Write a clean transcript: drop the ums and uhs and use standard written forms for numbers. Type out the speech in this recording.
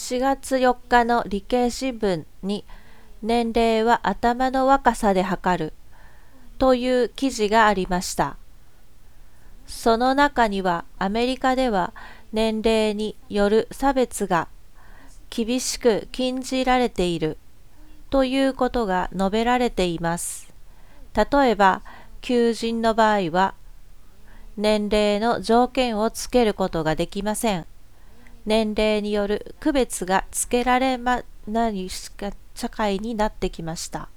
4月4日の日経新聞に年齢は頭の若さで測るという記事がありました。その中にはアメリカでは年齢による差別が厳しく禁じられているということが述べられています。例えば、求人の場合は年齢の条件をつけることができません。年齢による区別がつけられない社会になってきました。